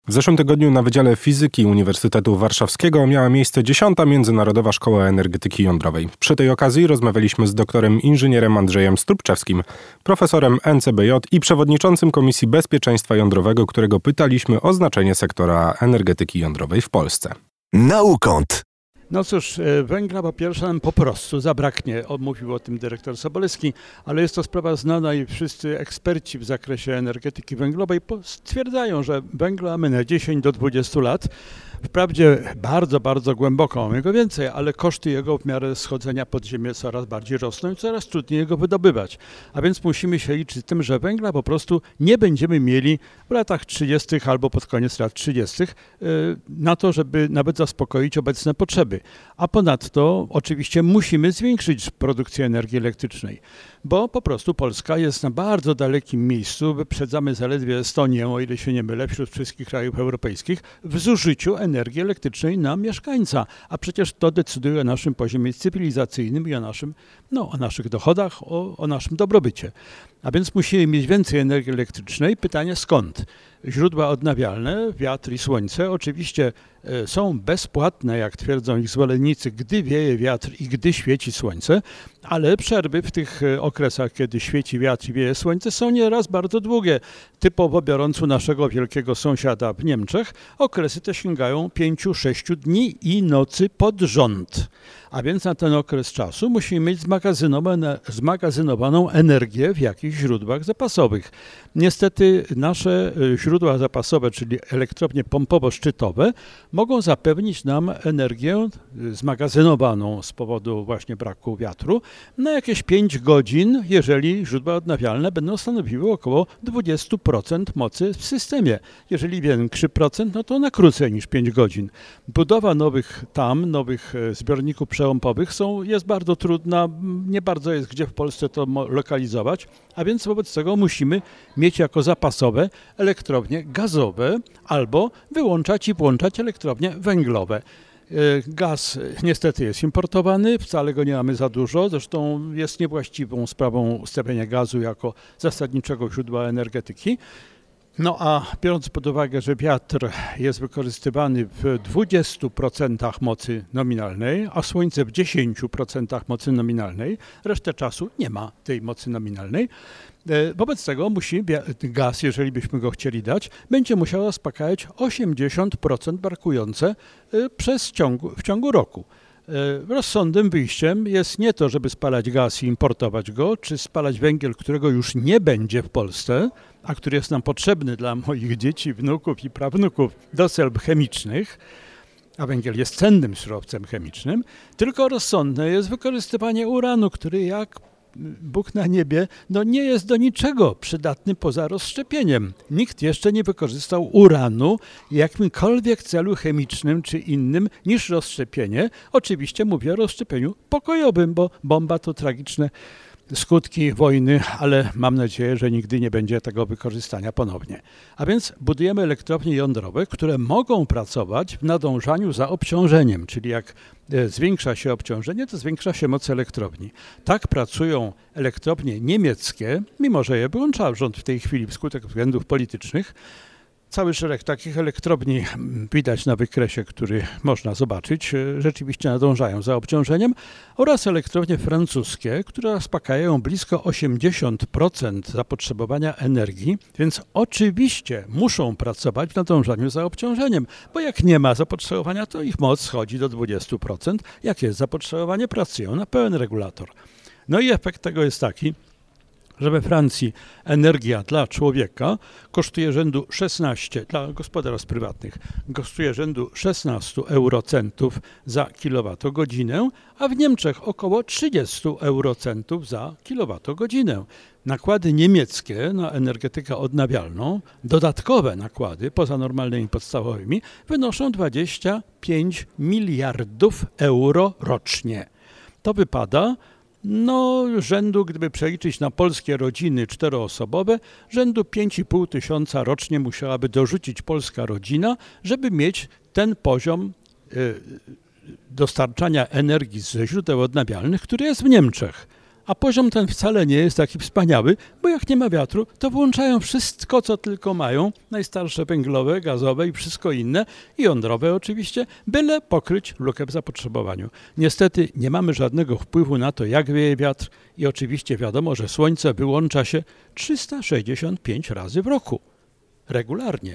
W zeszłym tygodniu na Wydziale Fizyki Uniwersytetu Warszawskiego miała miejsce 10. Międzynarodowa Szkoła Energetyki Jądrowej. Przy tej okazji rozmawialiśmy z doktorem inżynierem Andrzejem Strubczewskim, profesorem NCBJ i przewodniczącym Komisji Bezpieczeństwa Jądrowego, którego pytaliśmy o znaczenie sektora energetyki jądrowej w Polsce. Naukąt. No cóż, węgla po pierwsze nam po prostu zabraknie, mówił o tym dyrektor Sobolewski, ale jest to sprawa znana i wszyscy eksperci w zakresie energetyki węglowej stwierdzają, że węgla mamy na 10 do 20 lat. Wprawdzie bardzo, bardzo głęboko mamy go więcej, ale koszty jego w miarę schodzenia pod ziemię coraz bardziej rosną i coraz trudniej go wydobywać. A więc musimy się liczyć z tym, że węgla po prostu nie będziemy mieli w latach 30. albo pod koniec lat 30. na to, żeby nawet zaspokoić obecne potrzeby. A ponadto oczywiście musimy zwiększyć produkcję energii elektrycznej, bo po prostu Polska jest na bardzo dalekim miejscu, wyprzedzamy zaledwie Estonię, o ile się nie mylę, wśród wszystkich krajów europejskich w zużyciu energii elektrycznej na mieszkańca, a przecież to decyduje o naszym poziomie cywilizacyjnym i o naszych dochodach, o naszym dobrobycie. A więc musimy mieć więcej energii elektrycznej. Pytanie skąd? Źródła odnawialne, wiatr i słońce oczywiście są bezpłatne, jak twierdzą ich zwolennicy, gdy wieje wiatr i gdy świeci słońce, ale przerwy w tych okresach, kiedy świeci wiatr i wieje słońce, są nieraz bardzo długie. Typowo biorąc u naszego wielkiego sąsiada w Niemczech, okresy te sięgają 5-6 dni i nocy pod rząd. A więc na ten okres czasu musimy mieć zmagazynowaną energię w jakichś źródłach zapasowych. Niestety nasze źródła zapasowe, czyli elektrownie pompowo-szczytowe, mogą zapewnić nam energię zmagazynowaną z powodu właśnie braku wiatru na jakieś 5 godzin, jeżeli źródła odnawialne będą stanowiły około 20% mocy w systemie. Jeżeli większy procent, no to na krócej niż 5 godzin. Budowa nowych zbiorników przełąkowych jest bardzo trudna, nie bardzo jest gdzie w Polsce to lokalizować, a więc wobec tego musimy mieć jako zapasowe elektrownie gazowe albo wyłączać i włączać elektrownie węglowe. Gaz niestety jest importowany, wcale go nie mamy za dużo, zresztą jest niewłaściwą sprawą ustawienia gazu jako zasadniczego źródła energetyki. No a biorąc pod uwagę, że wiatr jest wykorzystywany w 20% mocy nominalnej, a słońce w 10% mocy nominalnej, resztę czasu nie ma tej mocy nominalnej. Wobec tego gaz, jeżeli byśmy go chcieli dać, będzie musiał zaspokajać 80% brakujące w ciągu roku. Rozsądnym wyjściem jest nie to, żeby spalać gaz i importować go, czy spalać węgiel, którego już nie będzie w Polsce, a który jest nam potrzebny dla moich dzieci, wnuków i prawnuków do celów chemicznych, a węgiel jest cennym surowcem chemicznym, tylko rozsądne jest wykorzystywanie uranu, który jak Bóg na niebie, nie jest do niczego przydatny poza rozszczepieniem. Nikt jeszcze nie wykorzystał uranu w jakimkolwiek celu chemicznym czy innym niż rozszczepienie. Oczywiście mówię o rozszczepieniu pokojowym, bo bomba to tragiczne skutki wojny, ale mam nadzieję, że nigdy nie będzie tego wykorzystania ponownie. A więc budujemy elektrownie jądrowe, które mogą pracować w nadążaniu za obciążeniem, czyli jak zwiększa się obciążenie, to zwiększa się moc elektrowni. Tak pracują elektrownie niemieckie, mimo że je wyłącza rząd w tej chwili wskutek względów politycznych. Cały szereg takich elektrowni widać na wykresie, który można zobaczyć, rzeczywiście nadążają za obciążeniem, oraz elektrownie francuskie, które zaspokajają blisko 80% zapotrzebowania energii, więc oczywiście muszą pracować w nadążaniu za obciążeniem, bo jak nie ma zapotrzebowania, to ich moc schodzi do 20%. Jak jest zapotrzebowanie, pracują na pełen regulator. No i efekt tego jest taki, że we Francji energia dla człowieka kosztuje rzędu 16, dla gospodarstw prywatnych, kosztuje rzędu 16 eurocentów za kilowatogodzinę, a w Niemczech około 30 eurocentów za kilowatogodzinę. Nakłady niemieckie na energetykę odnawialną, dodatkowe nakłady poza normalnymi podstawowymi, wynoszą 25 miliardów euro rocznie. To wypada rzędu, gdyby przeliczyć na polskie rodziny 4-osobowe, rzędu 5,5 tysiąca rocznie musiałaby dorzucić polska rodzina, żeby mieć ten poziom dostarczania energii ze źródeł odnawialnych, który jest w Niemczech. A poziom ten wcale nie jest taki wspaniały, bo jak nie ma wiatru, to włączają wszystko, co tylko mają, najstarsze węglowe, gazowe i wszystko inne, i jądrowe oczywiście, byle pokryć lukę w zapotrzebowaniu. Niestety nie mamy żadnego wpływu na to, jak wieje wiatr i oczywiście wiadomo, że słońce wyłącza się 365 razy w roku. Regularnie.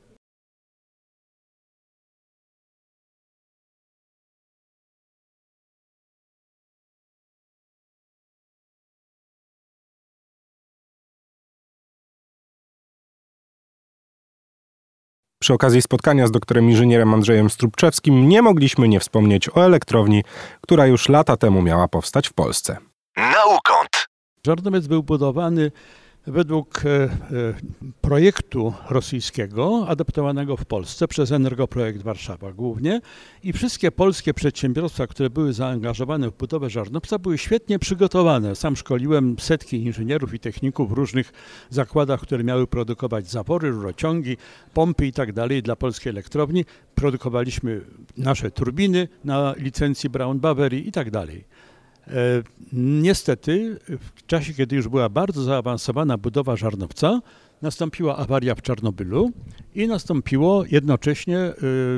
Przy okazji spotkania z doktorem inżynierem Andrzejem Strupczewskim nie mogliśmy nie wspomnieć o elektrowni, która już lata temu miała powstać w Polsce. Naukąt. Żarnowiec był budowany według projektu rosyjskiego, adaptowanego w Polsce przez Energoprojekt Warszawa głównie, i wszystkie polskie przedsiębiorstwa, które były zaangażowane w budowę żarnowca, były świetnie przygotowane. Sam szkoliłem setki inżynierów i techników w różnych zakładach, które miały produkować zawory, rurociągi, pompy i tak dalej dla polskiej elektrowni. Produkowaliśmy nasze turbiny na licencji Braun-Boveri i tak dalej. Niestety w czasie, kiedy już była bardzo zaawansowana budowa żarnowca, nastąpiła awaria w Czarnobylu i nastąpiło jednocześnie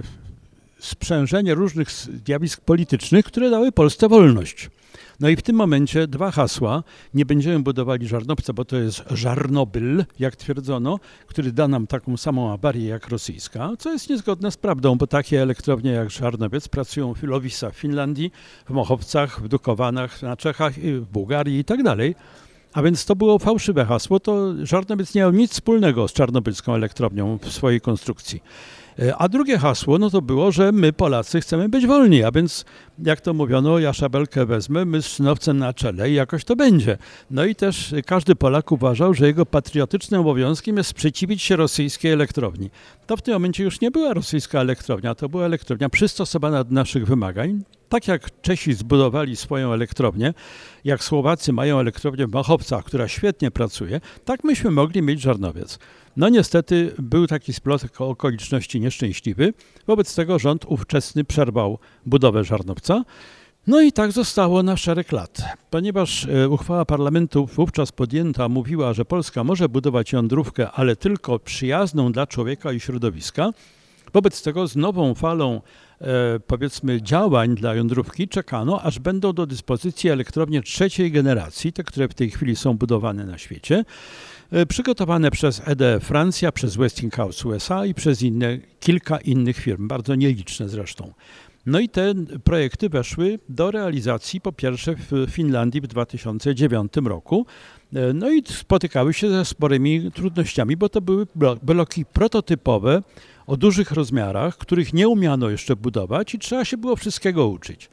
sprzężenie różnych zjawisk politycznych, które dały Polsce wolność. No i w tym momencie dwa hasła: nie będziemy budowali żarnowca, bo to jest Żarnobyl, jak twierdzono, który da nam taką samą awarię jak rosyjska, co jest niezgodne z prawdą, bo takie elektrownie jak Żarnowiec pracują w Ilowisach w Finlandii, w Mochowcach, w Dukowanach na Czechach, w Bułgarii i tak dalej. A więc to było fałszywe hasło, to Żarnowiec nie miał nic wspólnego z czarnobylską elektrownią w swojej konstrukcji. A drugie hasło, no to było, że my Polacy chcemy być wolni, a więc jak to mówiono, ja szabelkę wezmę, my z szynowcem na czele i jakoś to będzie. No i też każdy Polak uważał, że jego patriotycznym obowiązkiem jest sprzeciwić się rosyjskiej elektrowni. To w tym momencie już nie była rosyjska elektrownia, to była elektrownia przystosowana do naszych wymagań. Tak jak Czesi zbudowali swoją elektrownię, jak Słowacy mają elektrownię w Machowcach, która świetnie pracuje, tak myśmy mogli mieć Żarnowiec. No niestety był taki splot okoliczności nieszczęśliwy, wobec tego rząd ówczesny przerwał budowę Żarnowca. No i tak zostało na szereg lat. Ponieważ uchwała parlamentu wówczas podjęta mówiła, że Polska może budować jądrówkę, ale tylko przyjazną dla człowieka i środowiska, wobec tego z nową falą powiedzmy działań dla jądrówki czekano, aż będą do dyspozycji elektrownie trzeciej generacji, te, które w tej chwili są budowane na świecie, przygotowane przez EDF Francja, przez Westinghouse USA i przez kilka innych firm, bardzo nieliczne zresztą. No i te projekty weszły do realizacji po pierwsze w Finlandii w 2009 roku. No i spotykały się ze sporymi trudnościami, bo to były bloki prototypowe o dużych rozmiarach, których nie umiano jeszcze budować i trzeba się było wszystkiego uczyć.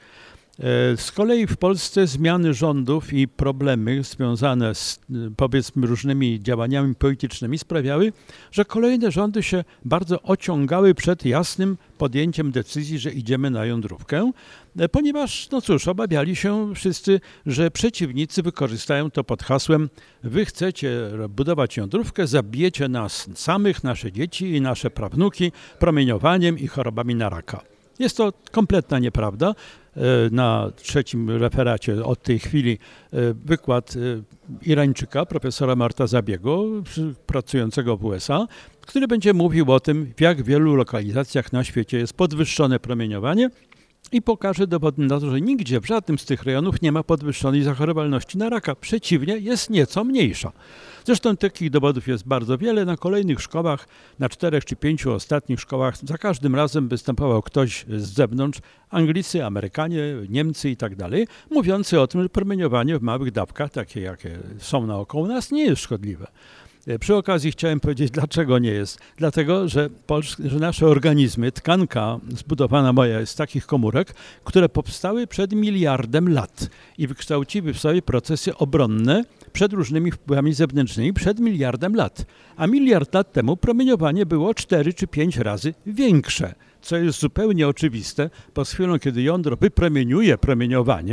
Z kolei w Polsce zmiany rządów i problemy związane z powiedzmy różnymi działaniami politycznymi sprawiały, że kolejne rządy się bardzo ociągały przed jasnym podjęciem decyzji, że idziemy na jądrówkę, ponieważ, no cóż, obawiali się wszyscy, że przeciwnicy wykorzystają to pod hasłem: wy chcecie budować jądrówkę, zabijecie nas samych, nasze dzieci i nasze prawnuki promieniowaniem i chorobami na raka. Jest to kompletna nieprawda. Na trzecim referacie od tej chwili wykład Irańczyka, profesora Marta Zabiego, pracującego w USA, który będzie mówił o tym, w jak wielu lokalizacjach na świecie jest podwyższone promieniowanie i pokaże dowody na to, że nigdzie w żadnym z tych rejonów nie ma podwyższonej zachorowalności na raka. Przeciwnie, jest nieco mniejsza. Zresztą takich dowodów jest bardzo wiele. Na kolejnych szkołach, na 4 czy 5 ostatnich szkołach za każdym razem występował ktoś z zewnątrz, Anglicy, Amerykanie, Niemcy i tak dalej, mówiący o tym, że promieniowanie w małych dawkach, takie jakie są naokoło nas, nie jest szkodliwe. Przy okazji chciałem powiedzieć, dlaczego nie jest. Dlatego, że nasze organizmy, tkanka zbudowana moja jest z takich komórek, które powstały przed 1 miliardem lat i wykształciły w sobie procesy obronne przed różnymi wpływami zewnętrznymi przed 1 miliardem lat. A 1 miliard lat temu promieniowanie było 4 czy 5 razy większe, co jest zupełnie oczywiste, bo z chwilą, kiedy jądro wypromieniuje promieniowanie,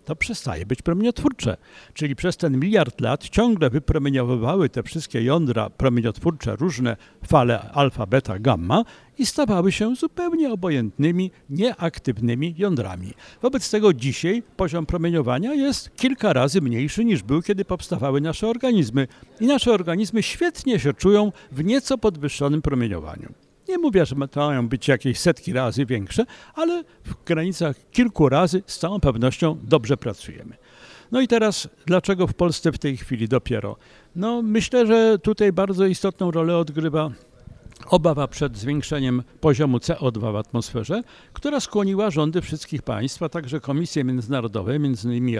to przestaje być promieniotwórcze. Czyli przez ten 1 miliard lat ciągle wypromieniowywały te wszystkie jądra promieniotwórcze różne fale alfa, beta, gamma i stawały się zupełnie obojętnymi, nieaktywnymi jądrami. Wobec tego dzisiaj poziom promieniowania jest kilka razy mniejszy niż był, kiedy powstawały nasze organizmy. I nasze organizmy świetnie się czują w nieco podwyższonym promieniowaniu. Nie mówię, że to mają być jakieś setki razy większe, ale w granicach kilku razy z całą pewnością dobrze pracujemy. No i teraz, dlaczego w Polsce w tej chwili dopiero? No myślę, że tutaj bardzo istotną rolę odgrywa obawa przed zwiększeniem poziomu CO2 w atmosferze, która skłoniła rządy wszystkich państw, a także komisje międzynarodowe, między innymi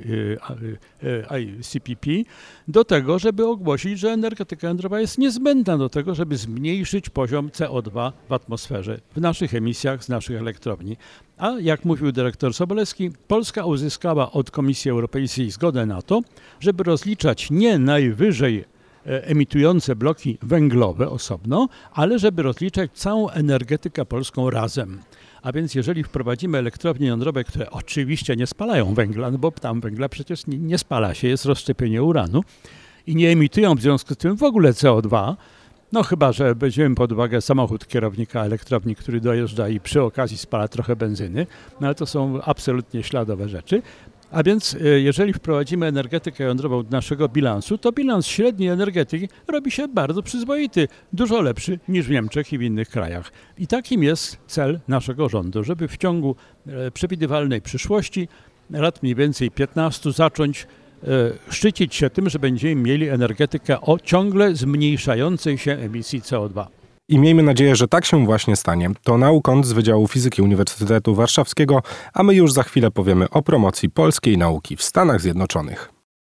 ICPP, do tego, żeby ogłosić, że energetyka jądrowa jest niezbędna do tego, żeby zmniejszyć poziom CO2 w atmosferze, w naszych emisjach z naszych elektrowni. A jak mówił dyrektor Sobolewski, Polska uzyskała od Komisji Europejskiej zgodę na to, żeby rozliczać nie najwyżej emitujące bloki węglowe osobno, ale żeby rozliczać całą energetykę polską razem. A więc jeżeli wprowadzimy elektrownie jądrowe, które oczywiście nie spalają węgla, no bo tam węgla przecież nie spala się, jest rozszczepienie uranu i nie emitują w związku z tym w ogóle CO2, no chyba że weźmiemy pod uwagę samochód kierownika elektrowni, który dojeżdża i przy okazji spala trochę benzyny, no ale to są absolutnie śladowe rzeczy. A więc jeżeli wprowadzimy energetykę jądrową do naszego bilansu, to bilans średniej energetyki robi się bardzo przyzwoity, dużo lepszy niż w Niemczech i w innych krajach. I takim jest cel naszego rządu, żeby w ciągu przewidywalnej przyszłości, lat mniej więcej 15, zacząć szczycić się tym, że będziemy mieli energetykę o ciągle zmniejszającej się emisji CO2. I miejmy nadzieję, że tak się właśnie stanie. To naukont z Wydziału Fizyki Uniwersytetu Warszawskiego, a my już za chwilę powiemy o promocji polskiej nauki w Stanach Zjednoczonych.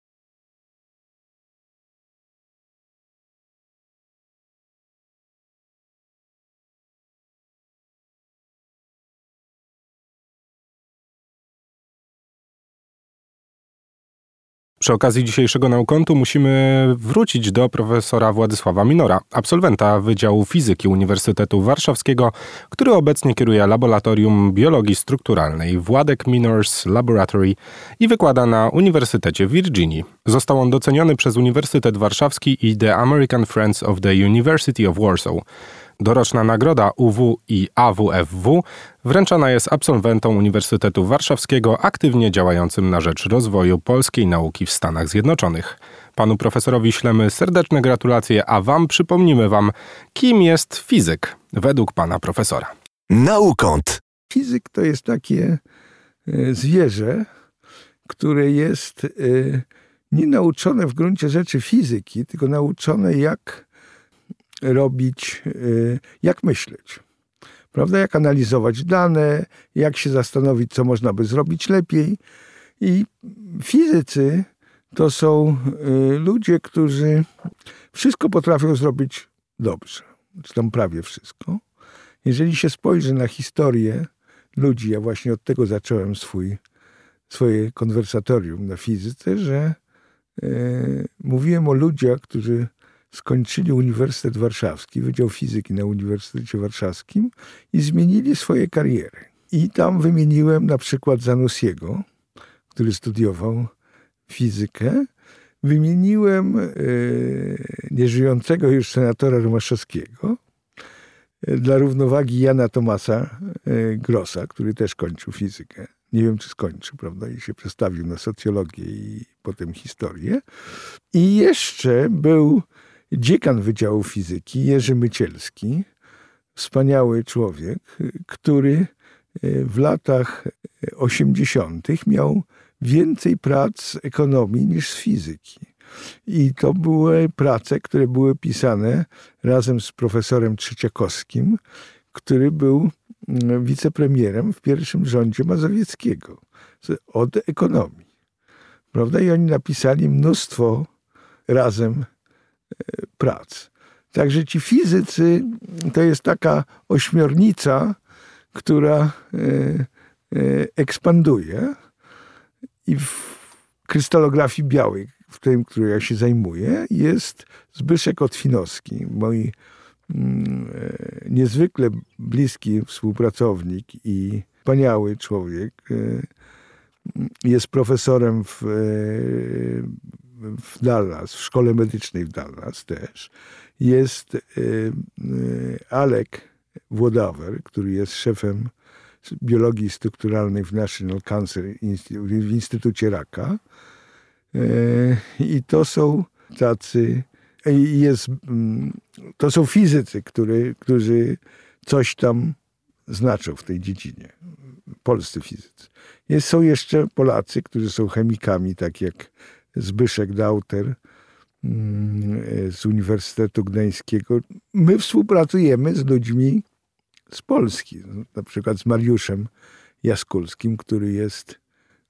Przy okazji dzisiejszego naukontu musimy wrócić do profesora Władysława Minora, absolwenta Wydziału Fizyki Uniwersytetu Warszawskiego, który obecnie kieruje Laboratorium Biologii Strukturalnej Władek Minor's Laboratory i wykłada na Uniwersytecie w Virginii. Został on doceniony przez Uniwersytet Warszawski i The American Friends of the University of Warsaw. Doroczna nagroda UW i AWFW wręczana jest absolwentom Uniwersytetu Warszawskiego aktywnie działającym na rzecz rozwoju polskiej nauki w Stanach Zjednoczonych. Panu profesorowi ślemy serdeczne gratulacje, a przypomnimy wam, kim jest fizyk według pana profesora. Naukont. Fizyk to jest takie zwierzę, które jest nie nauczone w gruncie rzeczy fizyki, tylko nauczone jak robić, jak myśleć. Prawda? Jak analizować dane, jak się zastanowić, co można by zrobić lepiej. I fizycy to są ludzie, którzy wszystko potrafią zrobić dobrze. Czy tam prawie wszystko. Jeżeli się spojrzy na historię ludzi, ja właśnie od tego zacząłem swoje konwersatorium na fizyce, że mówiłem o ludziach, którzy skończyli Uniwersytet Warszawski, Wydział Fizyki na Uniwersytecie Warszawskim i zmienili swoje kariery. I tam wymieniłem na przykład Zanussiego, który studiował fizykę. Wymieniłem nieżyjącego już senatora Romaszewskiego, dla równowagi Jana Thomasa Grossa, który też kończył fizykę. Nie wiem, czy skończył, prawda? I się przestawił na socjologię i potem historię. I jeszcze był dziekan Wydziału Fizyki, Jerzy Mycielski, wspaniały człowiek, który w latach 80. miał więcej prac z ekonomii niż z fizyki. I to były prace, które były pisane razem z profesorem Trzeciakowskim, który był wicepremierem w pierwszym rządzie Mazowieckiego od ekonomii. Prawda? I oni napisali mnóstwo razem prac. Także ci fizycy to jest taka ośmiornica, która ekspanduje i w krystalografii białej, w tym, którą ja się zajmuję, jest Zbyszek Otwinowski, mój niezwykle bliski współpracownik i wspaniały człowiek, jest profesorem w Dallas, w szkole medycznej w Dallas też. Jest Alek Włodawer, który jest szefem biologii strukturalnej w National Cancer Institute, w Instytucie Raka. I to są tacy, to są fizycy, którzy coś tam znaczą w tej dziedzinie. Polscy fizycy. Są jeszcze Polacy, którzy są chemikami, tak jak Zbyszek Dauter z Uniwersytetu Gdańskiego. My współpracujemy z ludźmi z Polski, na przykład z Mariuszem Jaskulskim, który jest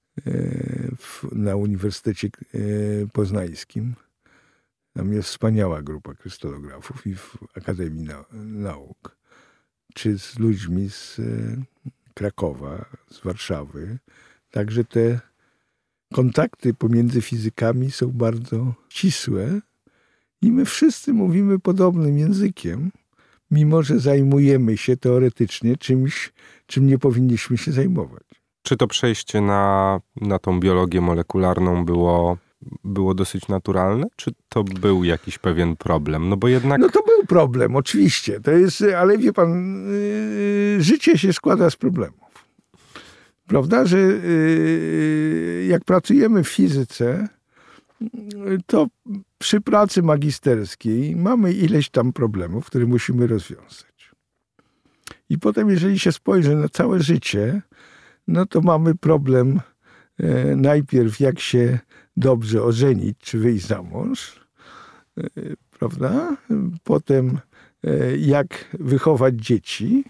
na Uniwersytecie Poznańskim. Tam jest wspaniała grupa krystalografów i w Akademii Nauk. Czy z ludźmi z Krakowa, z Warszawy. Także te kontakty pomiędzy fizykami są bardzo ścisłe i my wszyscy mówimy podobnym językiem, mimo że zajmujemy się teoretycznie czymś, czym nie powinniśmy się zajmować. Czy to przejście na tą biologię molekularną było dosyć naturalne? Czy to był jakiś pewien problem? No bo jednak... No to był problem, oczywiście. To jest, ale wie pan, życie się składa z problemów. Prawda, że jak pracujemy w fizyce, to przy pracy magisterskiej mamy ileś tam problemów, które musimy rozwiązać. I potem, jeżeli się spojrzy na całe życie, no to mamy problem najpierw, jak się dobrze ożenić, czy wyjść za mąż, prawda? Potem, jak wychować dzieci,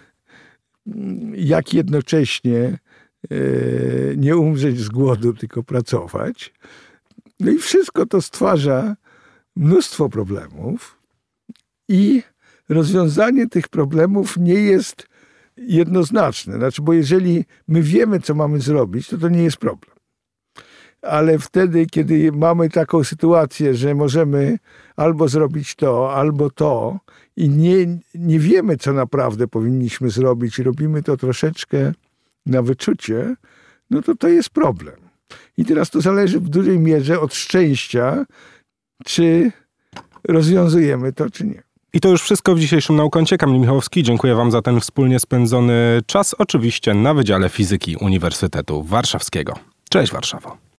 jak jednocześnie nie umrzeć z głodu, tylko pracować. No i wszystko to stwarza mnóstwo problemów i rozwiązanie tych problemów nie jest jednoznaczne. Znaczy, bo jeżeli my wiemy, co mamy zrobić, to nie jest problem. Ale wtedy, kiedy mamy taką sytuację, że możemy albo zrobić to, albo to i nie wiemy, co naprawdę powinniśmy zrobić i robimy to troszeczkę na wyczucie, no to jest problem. I teraz to zależy w dużej mierze od szczęścia, czy rozwiązujemy to, czy nie. I to już wszystko w dzisiejszym Naukącie. Kamil Michałowski, dziękuję wam za ten wspólnie spędzony czas, oczywiście na Wydziale Fizyki Uniwersytetu Warszawskiego. Cześć Warszawo.